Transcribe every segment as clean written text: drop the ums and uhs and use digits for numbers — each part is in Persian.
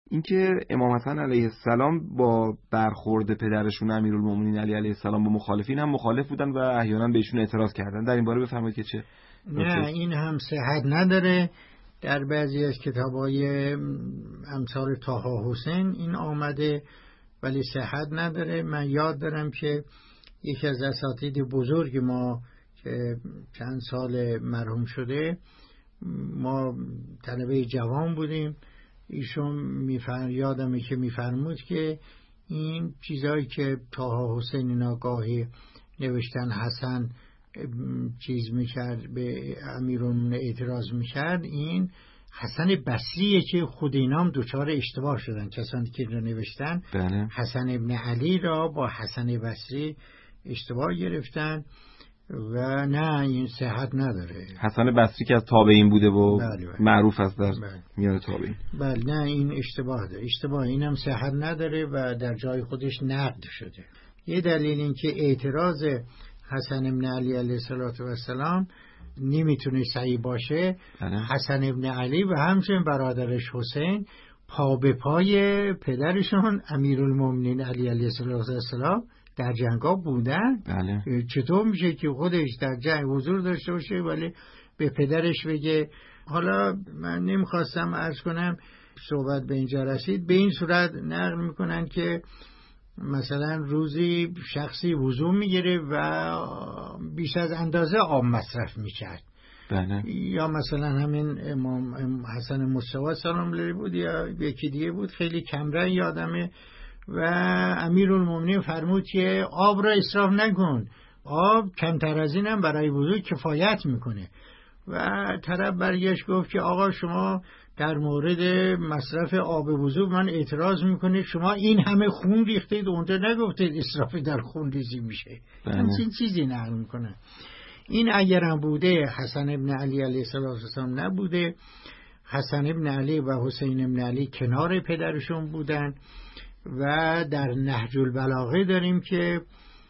اینکه امام حسن علیه السلام با برخورد پدرشون امیرالمومنین علی علیه السلام با مخالفین هم مخالف بودن و احیانا بهشون اعتراض کردن، در این باره بفرمایید که چه؟ نه، این هم صحت نداره. در بعضی از کتابای امثال طه حسین این آمده ولی صحت نداره. من یاد دارم که یکی از اساتید بزرگ ما که چند سال مرحوم شده، ما طلبه جوان بودیم، ایشون یادمه که میفرمود که این چیزایی که طه حسین اینا گاهی نوشتن حسن چیز میکرد به امیرالمومنین اعتراض میکرد، این حسن بصریه که خود اینا هم دوچار اشتباه شدن. کسانی که رو نوشتن بله. حسن ابن علی را با حسن بصری اشتباه گرفتن و نه، این صحت نداره. حسن بصری که از تابعین بوده و بله. معروف است در میان تابعین. بله، نه این اشتباه ده. اشتباه اینم صحت نداره و در جای خودش نقد شده. یه دلیل این که اعتراض حسن ابن علی علیه السلام نمیتونه صحیح باشه، حسن ابن علی و همچنین برادرش حسین پا به پای پدرشون امیرالمومنین علی علیه السلام در جنگا بودن. بله. چطور میشه که خودش در جنگ حضور داشته باشه ولی به پدرش بگه؟ حالا من نمیخواستم عرض کنم، صحبت به اینجا رسید، به این صورت نقل میکنن که مثلا روزی شخصی وضو میگیره و بیش از اندازه آب مصرف میکرد. بله. یا مثلا همین امام حسن مصطفی سلام علیه بود یا یکی دیگه بود، خیلی کمرنگ یادمه، و امیرالمومنین فرمود که آب را اسراف نکن، آب کمتر از این هم برای وضو کفایت میکنه. و طرف برگشت گفت که آقا شما در مورد مصرف آب وضو من اعتراض میکنید، شما این همه خون ریختید اونجا نگفتید اسراف در خون ریزی میشه. همچین چیزی نقل میکنه. این اگرم بوده حسن ابن علی علیه السلام نبوده. حسن ابن علی و حسین ابن علی کنار پدرشون بودن و در نهج البلاغه داریم که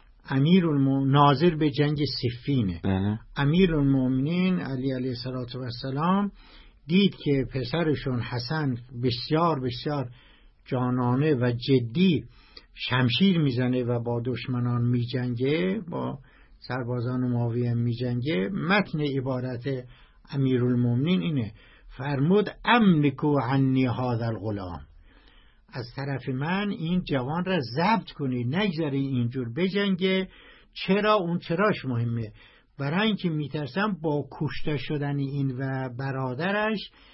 ناظر به جنگ صفینه، امیرالمومنین علی علیه السلام دید که پسرشون حسن بسیار بسیار جانانه و جدی شمشیر میزنه و با دشمنان میجنگه، با سربازان معاویه میجنگه. متن عبارت امیرالمومنین اینه: فرمود املکو عنی هذا الغلام، از طرف من این جوان را ضبط کنید، نگذاری اینجور بجنگه. چرا؟ اون چراش مهمه، برای اینکه میترسم با کشته شدن این و برادرش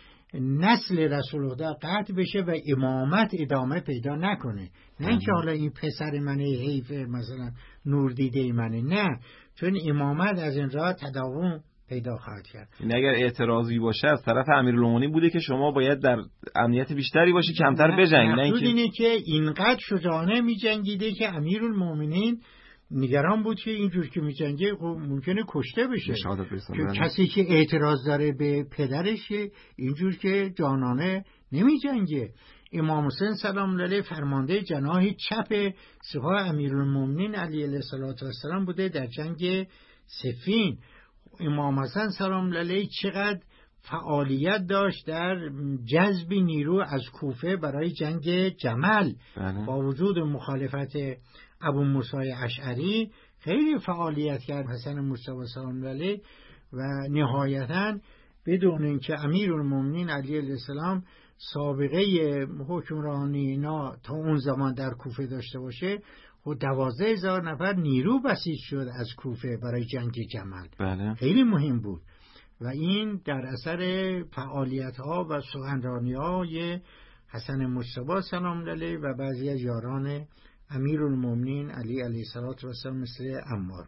نسل رسول الله قطع بشه و امامت ادامه پیدا نکنه. نه اینکه حالا این پسر منه حیف مثلا نور دیده منه، نه، چون امامت از این راه تداوم پیدا خواهد کرد. این اگر اعتراضی باشه از طرف امیرالمومنین بوده که شما باید در امنیت بیشتری باشی، کمتر بجنگ، نه اینکه که اینقدر شجاعانه میجنگیده که امیرالمومنین نگران بود که اینجور که میجنگه ممکنه کشته بشه. کسی که اعتراض داره به پدرش اینجور که جانانه نمیجنگه. امام حسین سلام علیه فرمانده جناح چپ سپاه امیرالمومنین علی علیه السلام بوده در جنگ صفین. امام حسن سلام علیه چقدر فعالیت داشت در جذب نیرو از کوفه برای جنگ جمل. با وجود مخالفت ابو موسی اشعری خیلی فعالیت کرد حسن مصطفی سلام علیه و نهایتاً بدون اینکه امیرالمومنین علیه السلام سابقه حکمرانی اینا تا اون زمان در کوفه داشته باشه، و 12,000 نفر نیرو بسیج شد از کوفه برای جنگ جمل. بله. خیلی مهم بود و این در اثر فعالیت ها و سخنرانی های حسن مصطفی سلام علیه و بعضی از یاران امیرالمومنین علی علیه السلام مثل عمار.